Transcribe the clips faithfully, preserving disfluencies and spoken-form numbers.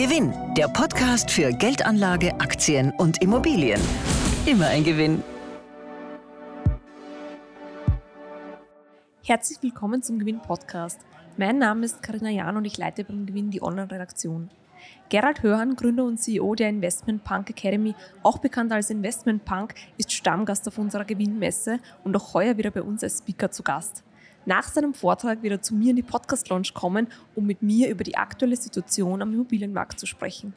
Gewinn, der Podcast für Geldanlage, Aktien und Immobilien. Immer ein Gewinn. Herzlich willkommen zum Gewinn-Podcast. Mein Name ist Carina Jahn und ich leite beim Gewinn die Online-Redaktion. Gerald Hörhan, Gründer und C E O der Investment Punk Academy, auch bekannt als Investment Punk, ist Stammgast auf unserer Gewinnmesse und auch heuer wieder bei uns als Speaker zu Gast. Nach seinem Vortrag wird er zu mir in die Podcast-Lounge kommen, um mit mir über die aktuelle Situation am Immobilienmarkt zu sprechen.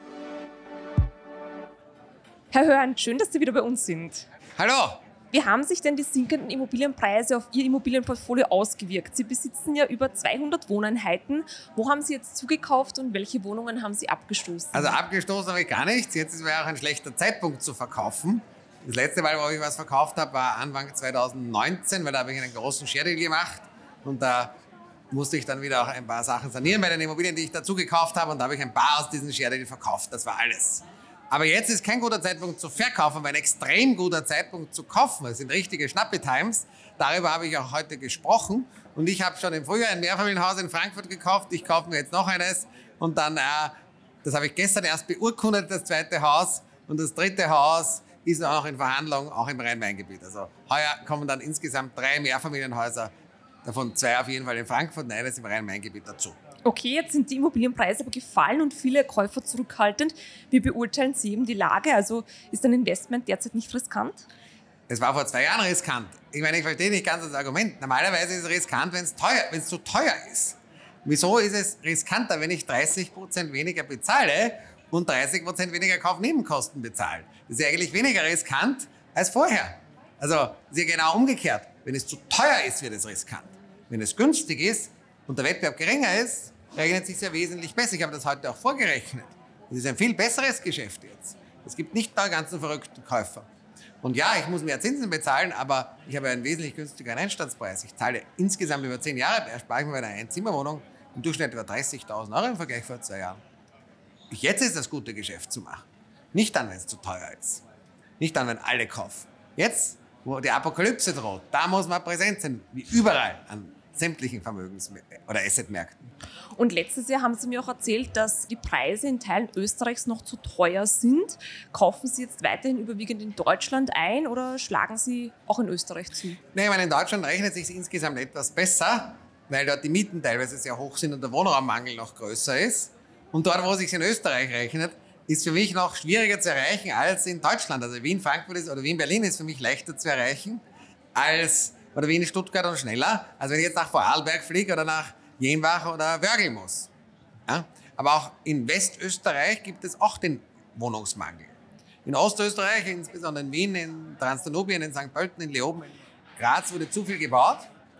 Herr Hörhan, schön, dass Sie wieder bei uns sind. Hallo! Wie haben sich denn die sinkenden Immobilienpreise auf Ihr Immobilienportfolio ausgewirkt? Sie besitzen ja über zweihundert Wohneinheiten. Wo haben Sie jetzt zugekauft und welche Wohnungen haben Sie abgestoßen? Also abgestoßen habe ich gar nichts. Jetzt ist mir auch ein schlechter Zeitpunkt zu verkaufen. Das letzte Mal, wo ich was verkauft habe, war Anfang zwanzig neunzehn, weil da habe ich einen großen Share Deal gemacht. Und da musste ich dann wieder auch ein paar Sachen sanieren bei den Immobilien, die ich dazu gekauft habe. Und da habe ich ein paar aus diesen Share Deal verkauft. Das war alles. Aber jetzt ist kein guter Zeitpunkt zu verkaufen, aber ein extrem guter Zeitpunkt zu kaufen. Es sind richtige Schnappe-Times. Darüber habe ich auch heute gesprochen. Und ich habe schon im Frühjahr ein Mehrfamilienhaus in Frankfurt gekauft. Ich kaufe mir jetzt noch eines. Und dann, äh, das habe ich gestern erst beurkundet, das zweite Haus. Und das dritte Haus ist auch in Verhandlung, auch im Rhein-Main-Gebiet. Also heuer kommen dann insgesamt drei Mehrfamilienhäuser, davon zwei auf jeden Fall in Frankfurt und eines im Rhein-Main-Gebiet dazu. Okay, jetzt sind die Immobilienpreise aber gefallen und viele Käufer zurückhaltend. Wie beurteilen Sie eben die Lage? Also ist ein Investment derzeit nicht riskant? Es war vor zwei Jahren riskant. Ich meine, ich verstehe nicht ganz das Argument. Normalerweise ist es riskant, wenn es teuer, wenn es zu teuer ist. Wieso ist es riskanter, wenn ich dreißig Prozent weniger bezahle und dreißig Prozent weniger Kaufnebenkosten bezahle? Das ist ja eigentlich weniger riskant als vorher. Also es ist ja genau umgekehrt. Wenn es zu teuer ist, wird es riskant. Wenn es günstig ist und der Wettbewerb geringer ist, rechnet es sich ja wesentlich besser. Ich habe das heute auch vorgerechnet. Das ist ein viel besseres Geschäft jetzt. Es gibt nicht da ganzen verrückten Käufer. Und ja, ich muss mehr Zinsen bezahlen, aber ich habe einen wesentlich günstigeren Einstandspreis. Ich zahle insgesamt über zehn Jahre, erspare ich mir bei einer Einzimmerwohnung im Durchschnitt über dreißigtausend Euro im Vergleich vor zwei Jahren. Jetzt ist das gute Geschäft zu machen. Nicht dann, wenn es zu teuer ist. Nicht dann, wenn alle kaufen. Jetzt, wo die Apokalypse droht, da muss man präsent sein, wie überall an sämtlichen Vermögens- oder Assetmärkten. Und letztes Jahr haben Sie mir auch erzählt, dass die Preise in Teilen Österreichs noch zu teuer sind. Kaufen Sie jetzt weiterhin überwiegend in Deutschland ein oder schlagen Sie auch in Österreich zu? Nein, ich meine, in Deutschland rechnet es sich insgesamt etwas besser, weil dort die Mieten teilweise sehr hoch sind und der Wohnraummangel noch größer ist. Und dort, wo es sich in Österreich rechnet, ist für mich noch schwieriger zu erreichen als in Deutschland. Also Wien, Frankfurt ist, oder Wien, Berlin ist für mich leichter zu erreichen als oder Wien, Stuttgart und schneller, als wenn ich jetzt nach Vorarlberg fliege oder nach Jenbach oder Wörgl muss. Ja? Aber auch in Westösterreich gibt es auch den Wohnungsmangel. In Ostösterreich, insbesondere in Wien, in Transdanubien, in Sankt Pölten, in Leoben, in Graz wurde zu viel gebaut.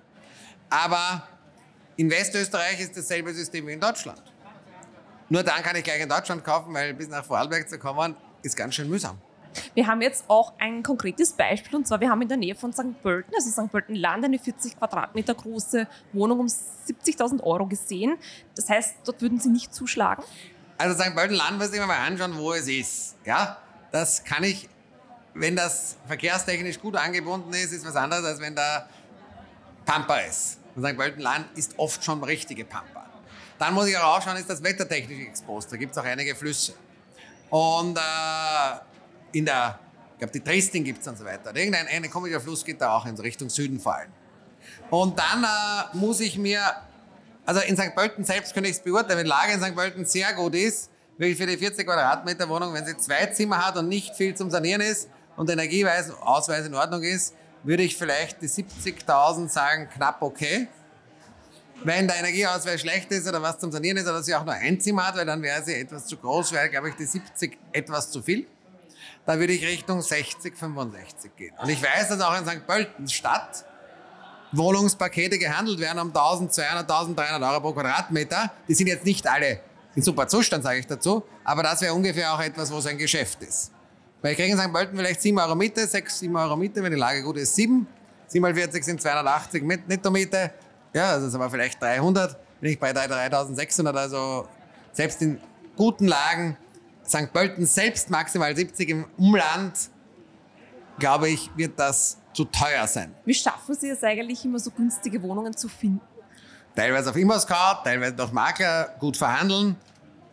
Aber in Westösterreich ist dasselbe System wie in Deutschland. Nur dann kann ich gleich in Deutschland kaufen, weil bis nach Vorarlberg zu kommen, ist ganz schön mühsam. Wir haben jetzt auch ein konkretes Beispiel, und zwar wir haben in der Nähe von Sankt Pölten, also Sankt Pölten-Land, eine vierzig Quadratmeter große Wohnung um siebzigtausend Euro gesehen. Das heißt, dort würden Sie nicht zuschlagen? Also Sankt Pölten-Land muss ich mir mal anschauen, wo es ist. Ja, das kann ich, wenn das verkehrstechnisch gut angebunden ist, ist was anderes, als wenn da Pampa ist. Und Sankt Pölten-Land ist oft schon richtige Pampa. Dann muss ich auch ausschauen, ist das wettertechnisch exposed. Da gibt es auch einige Flüsse. Und äh, in der, ich glaube, die Triesting gibt es und so weiter. Irgendein ein komischer Fluss geht da auch in Richtung Süden fallen. Und dann äh, muss ich mir, also in Sankt Pölten selbst könnte ich es beurteilen, wenn die Lage in Sankt Pölten sehr gut ist, wirklich für die vierzig Quadratmeter Wohnung, wenn sie zwei Zimmer hat und nicht viel zum Sanieren ist und der Energieausweis in Ordnung ist, würde ich vielleicht die siebzigtausend sagen, knapp okay. Wenn der Energieausweis schlecht ist oder was zum Sanieren ist oder sie auch nur ein Zimmer hat, weil dann wäre sie etwas zu groß, wäre, glaube ich, die siebzig etwas zu viel. Da würde ich Richtung sechzig, fünfundsechzig gehen. Und ich weiß, dass auch in Sankt Pölten Stadt Wohnungspakete gehandelt werden um eintausendzweihundert, eintausenddreihundert Euro pro Quadratmeter. Die sind jetzt nicht alle in super Zustand, sage ich dazu, aber das wäre ungefähr auch etwas, wo so ein Geschäft ist. Weil ich kriege in Sankt Pölten vielleicht sieben Euro Miete, sechs, sieben Euro Miete, wenn die Lage gut ist, sieben. sieben mal vierzig sind zweihundertachtzig Netto-Miete. Ja, das ist aber vielleicht dreihundert. Bin ich bei dreitausendsechshundert, also selbst in guten Lagen, Sankt Pölten selbst maximal siebzig, im Umland, glaube ich, wird das zu teuer sein. Wie schaffen Sie es eigentlich, immer so günstige Wohnungen zu finden? Teilweise auf ImmoScout, teilweise durch Makler gut verhandeln.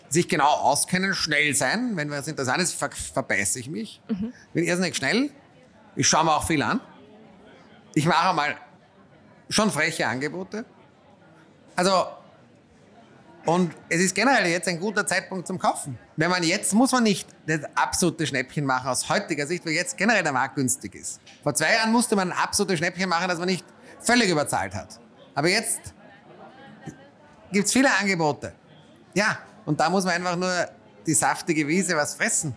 sich genau auskennen, schnell sein. Wenn was interessant ist, ver verbeiße ich mich. Mhm. Bin irrsinnig schnell. Ich schaue mir auch viel an. Ich mache mal schon freche Angebote. Also, und es ist generell jetzt ein guter Zeitpunkt zum Kaufen. Wenn man jetzt, muss man nicht das absolute Schnäppchen machen aus heutiger Sicht, weil jetzt generell der Markt günstig ist. Vor zwei Jahren musste man ein absolutes Schnäppchen machen, dass man nicht völlig überzahlt hat. Aber jetzt gibt es viele Angebote. Ja, und da muss man einfach nur die saftige Wiese was fressen.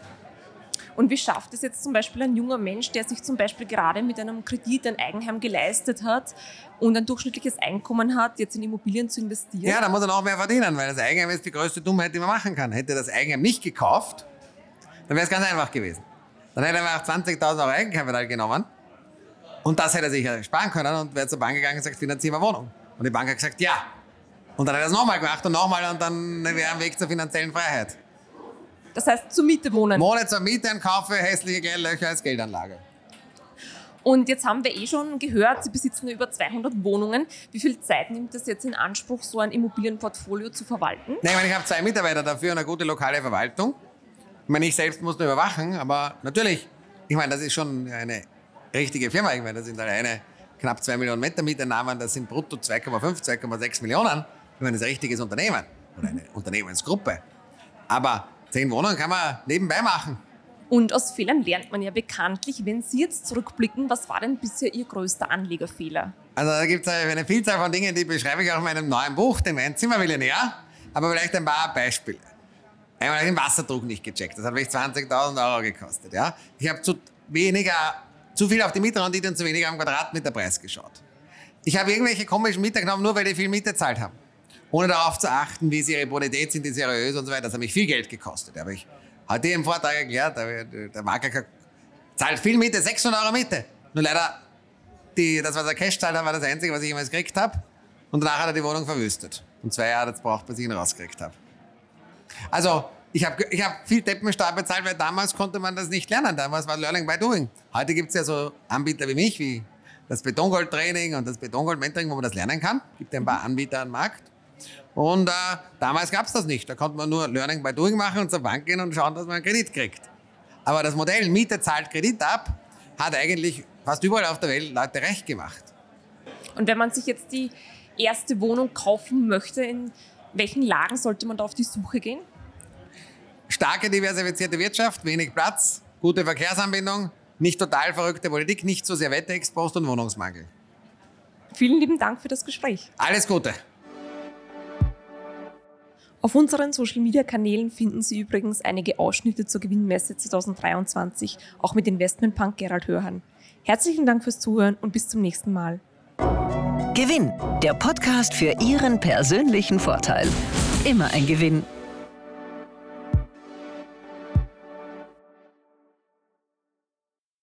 Und wie schafft es jetzt zum Beispiel ein junger Mensch, der sich zum Beispiel gerade mit einem Kredit ein Eigenheim geleistet hat und ein durchschnittliches Einkommen hat, jetzt in Immobilien zu investieren? Ja, da muss er noch mehr verdienen, weil das Eigenheim ist die größte Dummheit, die man machen kann. Hätte er das Eigenheim nicht gekauft, dann wäre es ganz einfach gewesen. Dann hätte er auch zwanzigtausend Euro Eigenkapital genommen und das hätte er sich sparen können und wäre zur Bank gegangen und gesagt, finanzieren wir Wohnung. Und die Bank hat gesagt, ja. Und dann hat er es nochmal gemacht und nochmal und dann wäre er am Weg zur finanziellen Freiheit. Das heißt, zur Miete wohnen. Wohne zur Miete und kaufe hässliche Geldlöcher als Geldanlage. Und jetzt haben wir eh schon gehört, Sie besitzen über zweihundert Wohnungen. Wie viel Zeit nimmt es jetzt in Anspruch, so ein Immobilienportfolio zu verwalten? Nein, ich, meine, ich habe zwei Mitarbeiter dafür und eine gute lokale Verwaltung. Ich meine, ich selbst muss nur überwachen, aber natürlich, ich meine, das ist schon eine richtige Firma. Ich meine, das sind alleine knapp zwei Millionen Meter Mieteinnahmen, das sind brutto zwei Komma fünf, zwei Komma sechs Millionen. Ich meine, das ist ein richtiges Unternehmen oder eine Unternehmensgruppe. Aber zehn Wohnungen kann man nebenbei machen. Und aus Fehlern lernt man ja bekanntlich. Wenn Sie jetzt zurückblicken, was war denn bisher Ihr größter Anlegerfehler? Also da gibt es eine Vielzahl von Dingen, die beschreibe ich auch in meinem neuen Buch, dem Ein-Zimmer-Millionär. Aber vielleicht ein paar Beispiele. Einmal habe ich den Wasserdruck nicht gecheckt. Das hat mich zwanzigtausend Euro gekostet. Ja? Ich habe zu weniger, zu viel auf die Mietrendite und zu weniger am Quadratmeterpreis geschaut. Ich habe irgendwelche komischen Mieter genommen, nur weil die viel Miete gezahlt haben. Ohne darauf zu achten, wie sie ihre Bonität sind, die seriös und so weiter. Das hat mich viel Geld gekostet. Aber ich hatte im Vortrag erklärt, der Makler zahlt viel Miete, sechshundert Euro Miete. Nur leider, die, das, was er Cash zahlt hat, war das Einzige, was ich jemals gekriegt habe. Und danach hat er die Wohnung verwüstet. Und zwei Jahre hat es gebraucht, bis ich ihn rausgekriegt habe. Also, ich habe ich hab viel Deppensteuer bezahlt, weil damals konnte man das nicht lernen. Damals war Learning by Doing. Heute gibt es ja so Anbieter wie mich, wie das Betongold-Training und das Betongold-Mentoring, wo man das lernen kann. Es gibt ja ein paar Anbieter am Markt. Und äh, damals gab es das nicht. Da konnte man nur Learning by Doing machen und zur Bank gehen und schauen, dass man einen Kredit kriegt. Aber das Modell Miete zahlt Kredit ab, hat eigentlich fast überall auf der Welt Leute recht gemacht. Und wenn man sich jetzt die erste Wohnung kaufen möchte, in welchen Lagen sollte man da auf die Suche gehen? Starke, diversifizierte Wirtschaft, wenig Platz, gute Verkehrsanbindung, nicht total verrückte Politik, nicht so sehr wetterexposed und Wohnungsmangel. Vielen lieben Dank für das Gespräch. Alles Gute. Auf unseren Social-Media-Kanälen finden Sie übrigens einige Ausschnitte zur Gewinnmesse zweitausenddreiundzwanzig, auch mit Investmentpunk Gerald Hörhan. Herzlichen Dank fürs Zuhören und bis zum nächsten Mal. Gewinn, der Podcast für Ihren persönlichen Vorteil. Immer ein Gewinn.